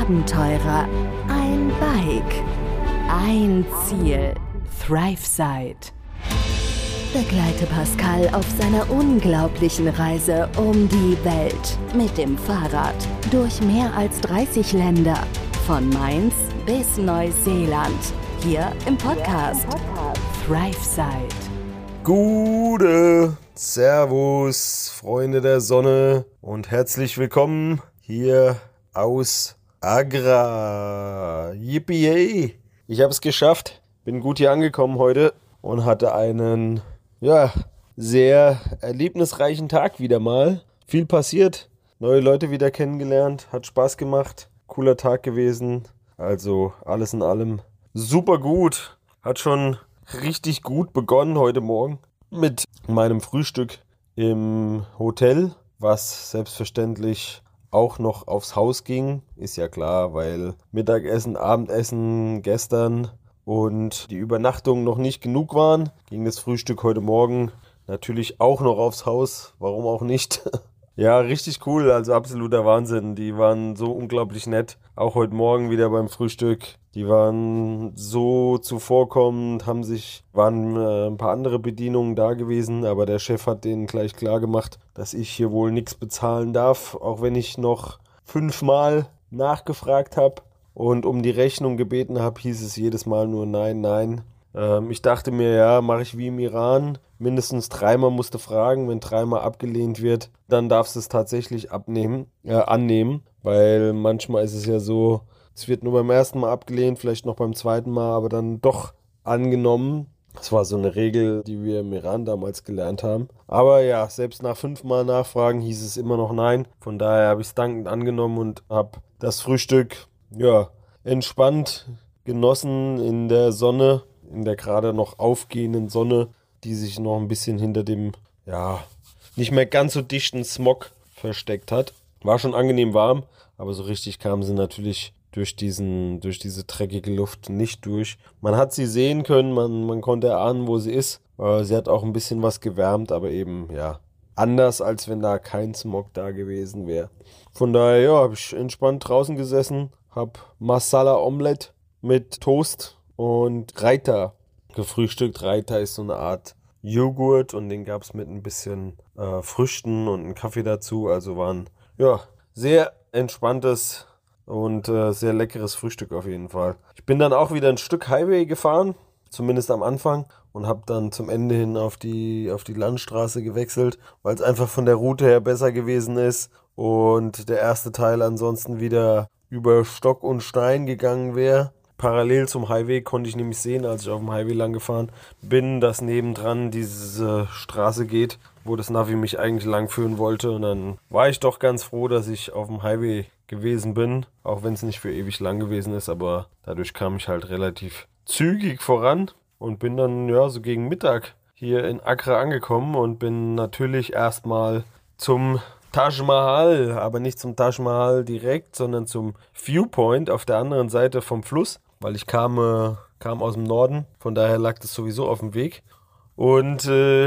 Abenteurer, ein Bike, ein Ziel. ThriveSide. Begleite Pascal auf seiner unglaublichen Reise um die Welt mit dem Fahrrad durch mehr als 30 Länder, von Mainz bis Neuseeland, hier im Podcast ThriveSide. Gute Servus, Freunde der Sonne, und herzlich willkommen hier aus Agra. Yippie! Ich habe es geschafft, bin gut hier angekommen heute und hatte einen, sehr erlebnisreichen Tag wieder mal. Viel passiert, neue Leute wieder kennengelernt, hat Spaß gemacht, cooler Tag gewesen. Also alles in allem super gut. Hat schon richtig gut begonnen heute Morgen mit meinem Frühstück im Hotel, was selbstverständlich auch noch aufs Haus ging. Ist ja klar, weil Mittagessen, Abendessen gestern und die Übernachtung noch nicht genug waren, ging das Frühstück heute Morgen natürlich auch noch aufs Haus. Warum auch nicht? Ja, richtig cool, also absoluter Wahnsinn. Die waren so unglaublich nett. Auch heute Morgen wieder beim Frühstück. Die waren so zuvorkommend, waren ein paar andere Bedienungen da gewesen, aber der Chef hat denen gleich klar gemacht, dass ich hier wohl nichts bezahlen darf, auch wenn ich noch 5-mal nachgefragt habe und um die Rechnung gebeten habe, hieß es jedes Mal nur nein, nein. Ich dachte mir, ja, mache ich wie im Iran. Mindestens 3-mal musst du fragen. Wenn 3-mal abgelehnt wird, dann darfst du es tatsächlich annehmen. Weil manchmal ist es ja so, es wird nur beim ersten Mal abgelehnt, vielleicht noch beim zweiten Mal, aber dann doch angenommen. Das war so eine Regel, die wir im Iran damals gelernt haben. Aber ja, selbst nach 5-mal Nachfragen hieß es immer noch nein. Von daher habe ich es dankend angenommen und habe das Frühstück, entspannt genossen in der Sonne. In der gerade noch aufgehenden Sonne, die sich noch ein bisschen hinter dem, nicht mehr ganz so dichten Smog versteckt hat. War schon angenehm warm, aber so richtig kamen sie natürlich durch diese dreckige Luft nicht durch. Man hat sie sehen können, man konnte erahnen, wo sie ist. Sie hat auch ein bisschen was gewärmt, aber eben, anders, als wenn da kein Smog da gewesen wäre. Von daher, habe ich entspannt draußen gesessen, habe Masala Omelette mit Toast und Raita gefrühstückt. Raita ist so eine Art Joghurt und den gab es mit ein bisschen Früchten und einem Kaffee dazu. Also war ein sehr entspanntes und sehr leckeres Frühstück auf jeden Fall. Ich bin dann auch wieder ein Stück Highway gefahren, zumindest am Anfang, und habe dann zum Ende hin auf die Landstraße gewechselt, weil es einfach von der Route her besser gewesen ist und der erste Teil ansonsten wieder über Stock und Stein gegangen wäre. Parallel zum Highway konnte ich nämlich sehen, als ich auf dem Highway lang gefahren bin, dass nebendran diese Straße geht, wo das Navi mich eigentlich lang führen wollte. Und dann war ich doch ganz froh, dass ich auf dem Highway gewesen bin, auch wenn es nicht für ewig lang gewesen ist. Aber dadurch kam ich halt relativ zügig voran und bin dann so gegen Mittag hier in Agra angekommen und bin natürlich erstmal zum Taj Mahal, aber nicht zum Taj Mahal direkt, sondern zum Viewpoint auf der anderen Seite vom Fluss, weil ich kam aus dem Norden, von daher lag das sowieso auf dem Weg und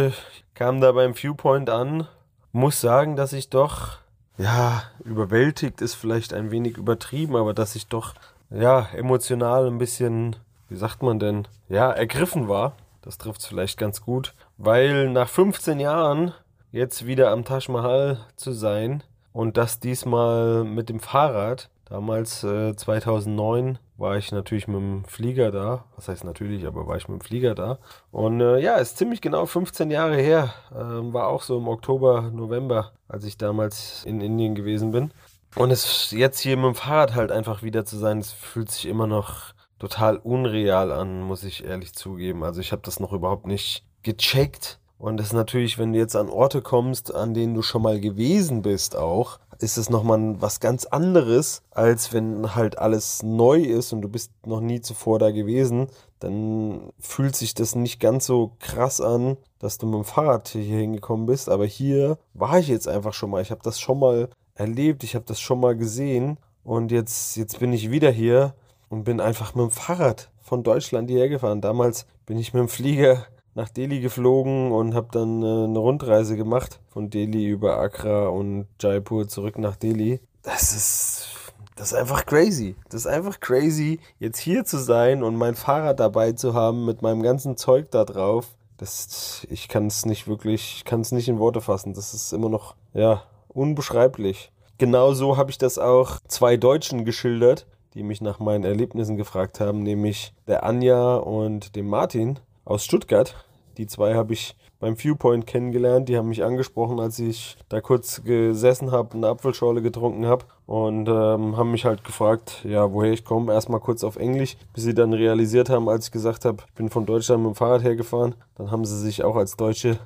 kam da beim Viewpoint an. Muss sagen, dass ich doch, überwältigt ist vielleicht ein wenig übertrieben, aber dass ich doch, emotional ein bisschen, wie sagt man denn, ergriffen war. Das trifft es vielleicht ganz gut, weil nach 15 Jahren jetzt wieder am Taj Mahal zu sein und das diesmal mit dem Fahrrad. Damals 2009 war ich natürlich mit dem Flieger da. Was heißt natürlich, aber war ich mit dem Flieger da. Und ist ziemlich genau 15 Jahre her. War auch so im Oktober, November, als ich damals in Indien gewesen bin. Und es jetzt hier mit dem Fahrrad halt einfach wieder zu sein, es fühlt sich immer noch total unreal an, muss ich ehrlich zugeben. Also ich habe das noch überhaupt nicht gecheckt. Und das ist natürlich, wenn du jetzt an Orte kommst, an denen du schon mal gewesen bist auch, ist es nochmal was ganz anderes, als wenn halt alles neu ist und du bist noch nie zuvor da gewesen. Dann fühlt sich das nicht ganz so krass an, dass du mit dem Fahrrad hier hingekommen bist. Aber hier war ich jetzt einfach schon mal. Ich habe das schon mal erlebt, ich habe das schon mal gesehen. Und jetzt bin ich wieder hier und bin einfach mit dem Fahrrad von Deutschland hierher gefahren. Damals bin ich mit dem Flieger nach Delhi geflogen und habe dann eine Rundreise gemacht von Delhi über Agra und Jaipur zurück nach Delhi. Das ist Das ist einfach crazy. Das ist einfach crazy, jetzt hier zu sein und mein Fahrrad dabei zu haben mit meinem ganzen Zeug da drauf. Ich kann es nicht in Worte fassen. Das ist immer noch, ja, unbeschreiblich. Genauso habe ich das auch 2 Deutschen geschildert, die mich nach meinen Erlebnissen gefragt haben, nämlich der Anja und dem Martin aus Stuttgart. Die 2 habe ich beim Viewpoint kennengelernt. Die haben mich angesprochen, als ich da kurz gesessen habe, eine Apfelschorle getrunken habe und haben mich halt gefragt, ja, woher ich komme. Erstmal kurz auf Englisch, bis sie dann realisiert haben, als ich gesagt habe, ich bin von Deutschland mit dem Fahrrad hergefahren. Dann haben sie sich auch als Deutsche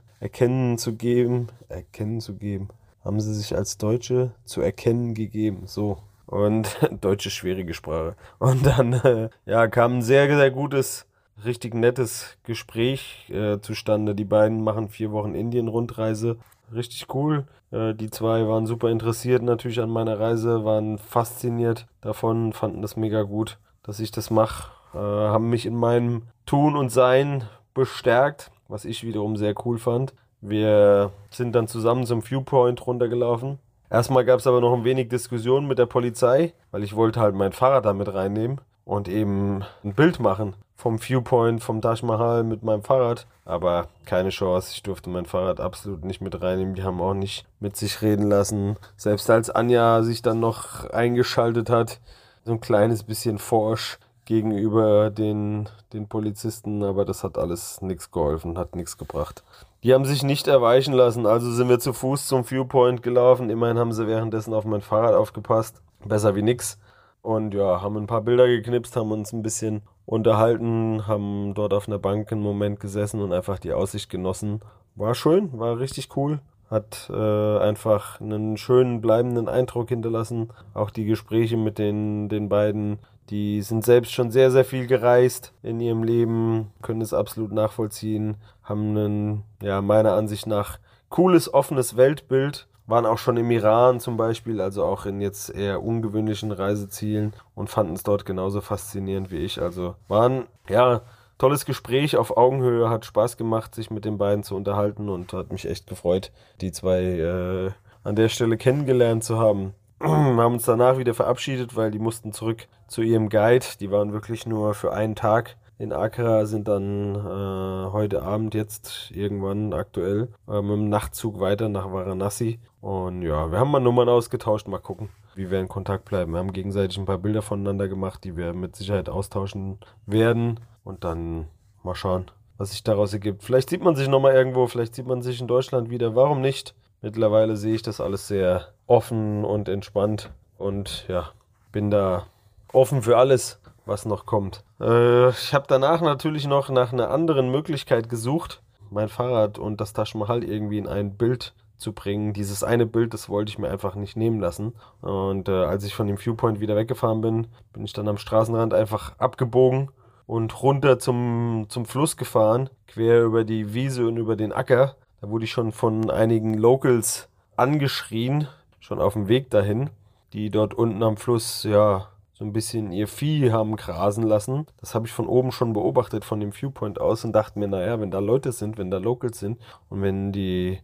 haben sie sich als Deutsche zu erkennen gegeben. So. Und Deutsch ist schwierige Sprache. Und dann kam ein sehr, sehr gutes, richtig nettes Gespräch zustande. Die beiden machen 4 Wochen Indien-Rundreise. Richtig cool. Die 2 waren super interessiert natürlich an meiner Reise, waren fasziniert davon, fanden das mega gut, dass ich das mache. Haben mich in meinem Tun und Sein bestärkt, was ich wiederum sehr cool fand. Wir sind dann zusammen zum Viewpoint runtergelaufen. Erstmal gab es aber noch ein wenig Diskussion mit der Polizei, weil ich wollte halt mein Fahrrad da mit reinnehmen und eben ein Bild machen vom Viewpoint, vom Taj Mahal mit meinem Fahrrad. Aber keine Chance, ich durfte mein Fahrrad absolut nicht mit reinnehmen. Die haben auch nicht mit sich reden lassen. Selbst als Anja sich dann noch eingeschaltet hat, so ein kleines bisschen forsch gegenüber den Polizisten, aber das hat alles nichts geholfen, hat nichts gebracht. Die haben sich nicht erweichen lassen, also sind wir zu Fuß zum Viewpoint gelaufen. Immerhin haben sie währenddessen auf mein Fahrrad aufgepasst. Besser wie nix. Und ja, haben ein paar Bilder geknipst, haben uns ein bisschen unterhalten, haben dort auf einer Bank einen Moment gesessen und einfach die Aussicht genossen. War schön, war richtig cool. Hat einfach einen schönen, bleibenden Eindruck hinterlassen. Auch die Gespräche mit den beiden, die sind selbst schon sehr, sehr viel gereist in ihrem Leben, können es absolut nachvollziehen, haben ein, ja, meiner Ansicht nach cooles, offenes Weltbild, waren auch schon im Iran zum Beispiel, also auch in jetzt eher ungewöhnlichen Reisezielen und fanden es dort genauso faszinierend wie ich. Also waren, ja, tolles Gespräch auf Augenhöhe, hat Spaß gemacht, sich mit den beiden zu unterhalten und hat mich echt gefreut, die 2 an der Stelle kennengelernt zu haben. Wir haben uns danach wieder verabschiedet, weil die mussten zurück zu ihrem Guide. Die waren wirklich nur für einen Tag in Agra, sind dann heute Abend jetzt irgendwann aktuell mit dem Nachtzug weiter nach Varanasi. Und ja, wir haben mal Nummern ausgetauscht, mal gucken, wie wir in Kontakt bleiben. Wir haben gegenseitig ein paar Bilder voneinander gemacht, die wir mit Sicherheit austauschen werden. Und dann mal schauen, was sich daraus ergibt. Vielleicht sieht man sich nochmal irgendwo, vielleicht sieht man sich in Deutschland wieder. Warum nicht? Mittlerweile sehe ich das alles sehr offen und entspannt und ja, bin da offen für alles, was noch kommt. Ich habe danach natürlich noch nach einer anderen Möglichkeit gesucht, mein Fahrrad und das Taj Mahal irgendwie in ein Bild zu bringen. Dieses eine Bild, das wollte ich mir einfach nicht nehmen lassen. Und als ich von dem Viewpoint wieder weggefahren bin, bin ich dann am Straßenrand einfach abgebogen und runter zum Fluss gefahren, quer über die Wiese und über den Acker. Da wurde ich schon von einigen Locals angeschrien, schon auf dem Weg dahin, die dort unten am Fluss, ja, so ein bisschen ihr Vieh haben grasen lassen. Das habe ich von oben schon beobachtet, von dem Viewpoint aus und dachte mir, naja, wenn da Leute sind, wenn da Locals sind und wenn die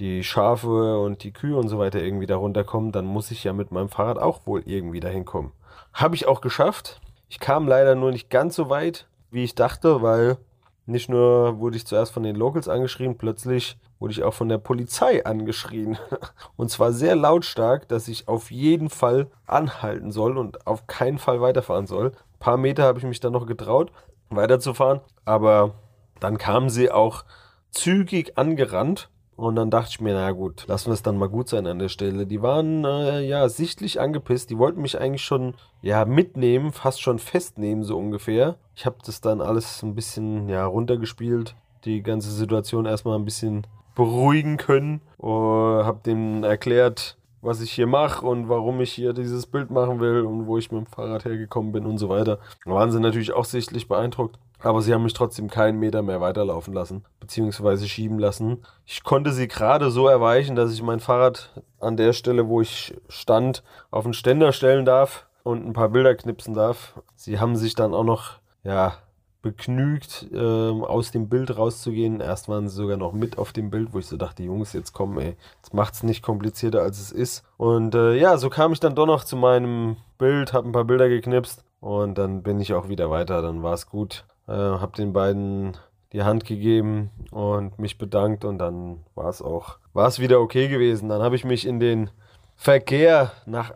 Schafe und die Kühe und so weiter irgendwie da runterkommen, dann muss ich ja mit meinem Fahrrad auch wohl irgendwie dahin kommen. Habe ich auch geschafft. Ich kam leider nur nicht ganz so weit, wie ich dachte, weil nicht nur wurde ich zuerst von den Locals angeschrien, plötzlich wurde ich auch von der Polizei angeschrien. Und zwar sehr lautstark, dass ich auf jeden Fall anhalten soll und auf keinen Fall weiterfahren soll. Ein paar Meter habe ich mich dann noch getraut, weiterzufahren. Aber dann kamen sie auch zügig angerannt. Und dann dachte ich mir, na gut, lassen wir es dann mal gut sein an der Stelle. Die waren sichtlich angepisst. Die wollten mich eigentlich schon mitnehmen, fast schon festnehmen, so ungefähr. Ich habe das dann alles ein bisschen runtergespielt. Die ganze Situation erstmal ein bisschen beruhigen können. Habe denen erklärt, was ich hier mache und warum ich hier dieses Bild machen will und wo ich mit dem Fahrrad hergekommen bin und so weiter. Da waren sie natürlich auch sichtlich beeindruckt. Aber sie haben mich trotzdem keinen Meter mehr weiterlaufen lassen, beziehungsweise schieben lassen. Ich konnte sie gerade so erweichen, dass ich mein Fahrrad an der Stelle, wo ich stand, auf den Ständer stellen darf und ein paar Bilder knipsen darf. Sie haben sich dann auch noch, begnügt, aus dem Bild rauszugehen. Erst waren sie sogar noch mit auf dem Bild, wo ich so dachte, Jungs, jetzt komm, ey, jetzt macht's nicht komplizierter, als es ist. Und ja, so kam ich dann doch noch zu meinem Bild, habe ein paar Bilder geknipst und dann bin ich auch wieder weiter. Dann war es gut. Habe den beiden die Hand gegeben und mich bedankt und dann war es wieder okay gewesen. Dann habe ich mich in den Verkehr nach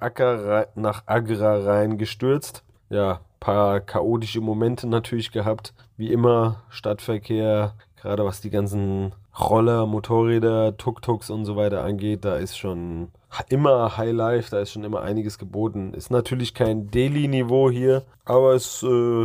Agra reingestürzt. Ja, paar chaotische Momente natürlich gehabt. Wie immer, Stadtverkehr, gerade was die ganzen Roller, Motorräder, Tuk-Tuks und so weiter angeht, da ist schon immer Highlife, da ist schon immer einiges geboten. Ist natürlich kein Delhi-Niveau hier, aber ist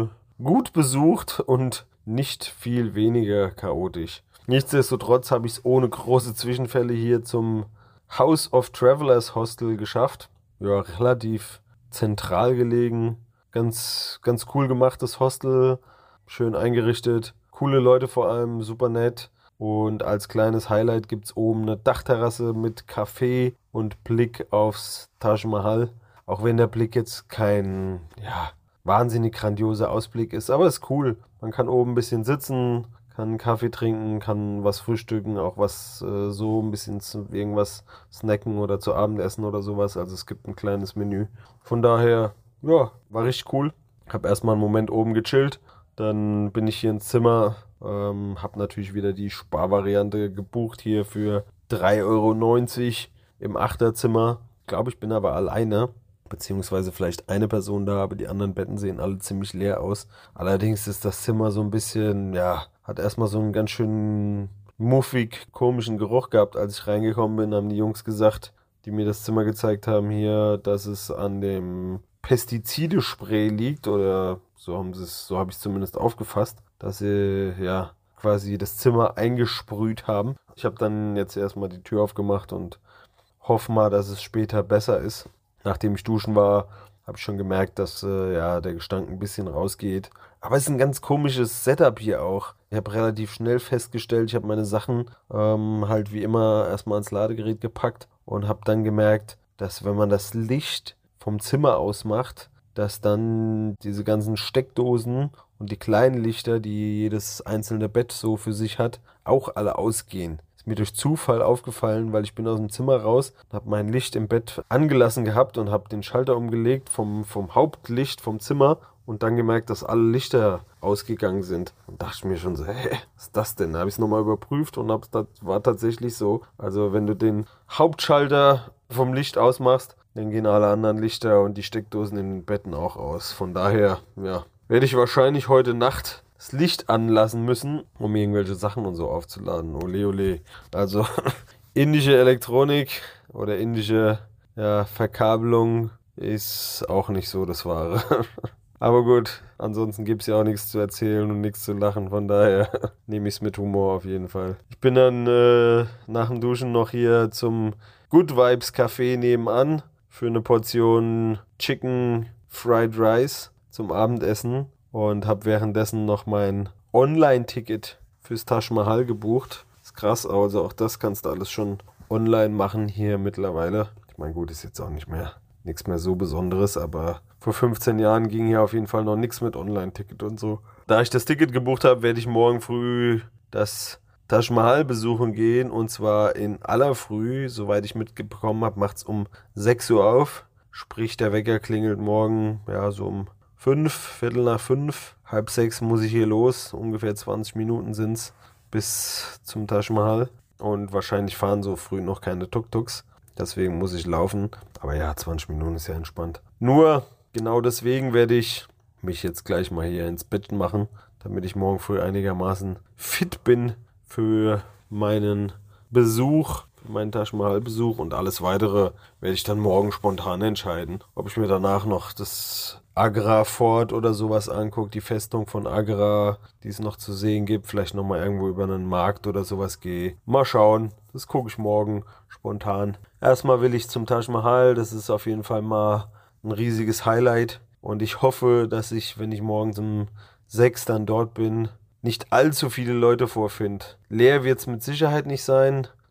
gut besucht und nicht viel weniger chaotisch. Nichtsdestotrotz habe ich es ohne große Zwischenfälle hier zum House of Travelers Hostel geschafft. Ja, relativ zentral gelegen. Ganz, ganz cool gemachtes Hostel, schön eingerichtet, coole Leute vor allem, super nett. Und als kleines Highlight gibt es oben eine Dachterrasse mit Café und Blick aufs Taj Mahal. Auch wenn der Blick jetzt kein, wahnsinnig grandioser Ausblick ist, aber ist cool. Man kann oben ein bisschen sitzen, kann einen Kaffee trinken, kann was frühstücken, auch was so ein bisschen irgendwas snacken oder zu Abendessen oder sowas. Also es gibt ein kleines Menü. Von daher, ja, war richtig cool. Hab erstmal einen Moment oben gechillt. Dann bin ich hier ins Zimmer. Hab natürlich wieder die Sparvariante gebucht hier für 3,90 € im Achterzimmer. Ich glaube, ich bin aber alleine. Beziehungsweise vielleicht eine Person da, aber die anderen Betten sehen alle ziemlich leer aus. Allerdings ist das Zimmer so ein bisschen, hat erstmal so einen ganz schön muffig, komischen Geruch gehabt. Als ich reingekommen bin, haben die Jungs gesagt, die mir das Zimmer gezeigt haben hier, dass es an dem Pestizidespray liegt, oder so habe ich es zumindest aufgefasst, dass sie quasi das Zimmer eingesprüht haben. Ich habe dann jetzt erstmal die Tür aufgemacht und hoffe mal, dass es später besser ist. Nachdem ich duschen war, habe ich schon gemerkt, dass der Gestank ein bisschen rausgeht. Aber es ist ein ganz komisches Setup hier auch. Ich habe relativ schnell festgestellt, ich habe meine Sachen halt wie immer erstmal ans Ladegerät gepackt und habe dann gemerkt, dass wenn man das Licht vom Zimmer aus macht, dass dann diese ganzen Steckdosen und die kleinen Lichter, die jedes einzelne Bett so für sich hat, auch alle ausgehen. Ist mir durch Zufall aufgefallen, weil ich bin aus dem Zimmer raus, habe mein Licht im Bett angelassen gehabt und habe den Schalter umgelegt vom Hauptlicht vom Zimmer und dann gemerkt, dass alle Lichter ausgegangen sind. Und dachte ich mir schon so, was ist das denn? Da habe ich es nochmal überprüft und das war tatsächlich so. Also wenn du den Hauptschalter vom Licht ausmachst, dann gehen alle anderen Lichter und die Steckdosen in den Betten auch aus. Von daher, werde ich wahrscheinlich heute Nacht das Licht anlassen müssen, um irgendwelche Sachen und so aufzuladen. Ole, ole. Also indische Elektronik oder indische Verkabelung ist auch nicht so das Wahre. Aber gut, ansonsten gibt es ja auch nichts zu erzählen und nichts zu lachen. Von daher nehme ich es mit Humor auf jeden Fall. Ich bin dann nach dem Duschen noch hier zum Good Vibes Café nebenan für eine Portion Chicken Fried Rice zum Abendessen und habe währenddessen noch mein Online-Ticket fürs Taj Mahal gebucht. Ist krass, also auch das kannst du alles schon online machen hier mittlerweile. Ich meine, gut, ist jetzt auch nichts mehr so Besonderes, aber vor 15 Jahren ging hier auf jeden Fall noch nichts mit Online-Ticket und so. Da ich das Ticket gebucht habe, werde ich morgen früh das Taj Mahal besuchen gehen, und zwar in aller Früh. Soweit ich mitbekommen habe, macht es um 6 Uhr auf. Sprich, der Wecker klingelt morgen so um 5, Viertel nach 5. Halb 6 muss ich hier los. Ungefähr 20 Minuten sind es bis zum Taj Mahal. Und wahrscheinlich fahren so früh noch keine Tuk-Tuks. Deswegen muss ich laufen. Aber 20 Minuten ist ja entspannt. Nur genau deswegen werde ich mich jetzt gleich mal hier ins Bett machen, damit ich morgen früh einigermaßen fit bin für meinen Besuch, für meinen Taj Mahal Besuch, und alles weitere werde ich dann morgen spontan entscheiden. Ob ich mir danach noch das Agra Fort oder sowas angucke, die Festung von Agra, die es noch zu sehen gibt, vielleicht nochmal irgendwo über einen Markt oder sowas gehe. Mal schauen, das gucke ich morgen spontan. Erstmal will ich zum Taj Mahal, das ist auf jeden Fall mal ein riesiges Highlight, und ich hoffe, dass ich, wenn ich morgens um 6 dann dort bin, nicht allzu viele Leute vorfinde. Leer wird es mit Sicherheit nicht sein.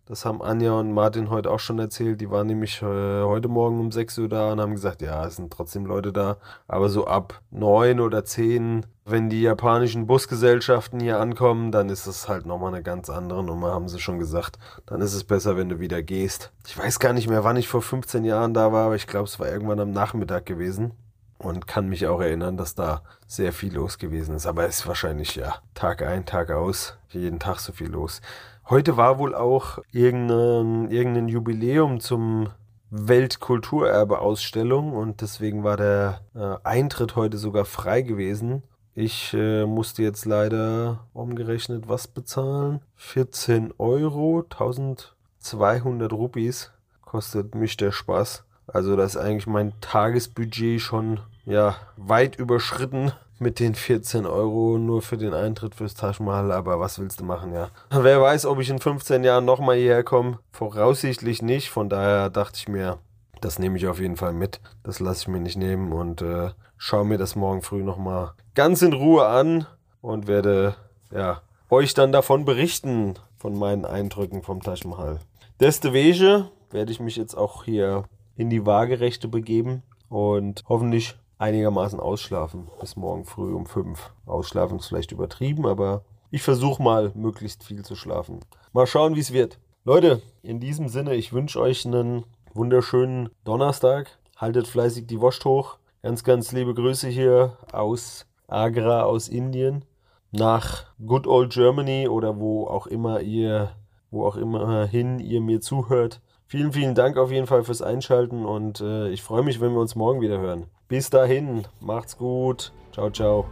Das haben Anja und Martin heute auch schon erzählt. Die waren nämlich heute Morgen um 6 Uhr da und haben gesagt, ja, es sind trotzdem Leute da. Aber so ab 9 oder 10, wenn die japanischen Busgesellschaften hier ankommen, dann ist es halt nochmal eine ganz andere Nummer, haben sie schon gesagt. Dann ist es besser, wenn du wieder gehst. Ich weiß gar nicht mehr, wann ich vor 15 Jahren da war, aber ich glaube, es war irgendwann am Nachmittag gewesen. Und kann mich auch erinnern, dass da sehr viel los gewesen ist. Aber es ist wahrscheinlich, ja, Tag ein, Tag aus, jeden Tag so viel los. Heute war wohl auch irgendein Jubiläum zum Weltkulturerbe-Ausstellung und deswegen war der Eintritt heute sogar frei gewesen. Ich musste jetzt leider umgerechnet was bezahlen? 14 Euro, 1200 Rupees kostet mich der Spaß. Also da ist eigentlich mein Tagesbudget schon weit überschritten mit den 14 Euro nur für den Eintritt fürs Taj Mahal, aber was willst du machen, ja. Wer weiß, ob ich in 15 Jahren nochmal hierher komme, voraussichtlich nicht, von daher dachte ich mir, das nehme ich auf jeden Fall mit, das lasse ich mir nicht nehmen und schaue mir das morgen früh nochmal ganz in Ruhe an und werde euch dann davon berichten, von meinen Eindrücken vom Taj Mahal. Deswegen werde ich mich jetzt auch hier in die Waagerechte begeben und hoffentlich einigermaßen ausschlafen bis morgen früh um 5. Ausschlafen ist vielleicht übertrieben, aber ich versuche mal möglichst viel zu schlafen. Mal schauen, wie es wird. Leute, in diesem Sinne, ich wünsche euch einen wunderschönen Donnerstag. Haltet fleißig die Wurst hoch. Ganz, ganz liebe Grüße hier aus Agra, aus Indien, nach Good Old Germany oder wo auch immer ihr mir zuhört. Vielen, vielen Dank auf jeden Fall fürs Einschalten und ich freue mich, wenn wir uns morgen wieder hören. Bis dahin, macht's gut. Ciao, ciao.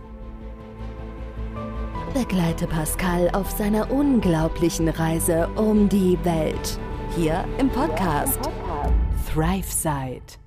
Begleite Pascal auf seiner unglaublichen Reise um die Welt. Hier im Podcast ThriveSide.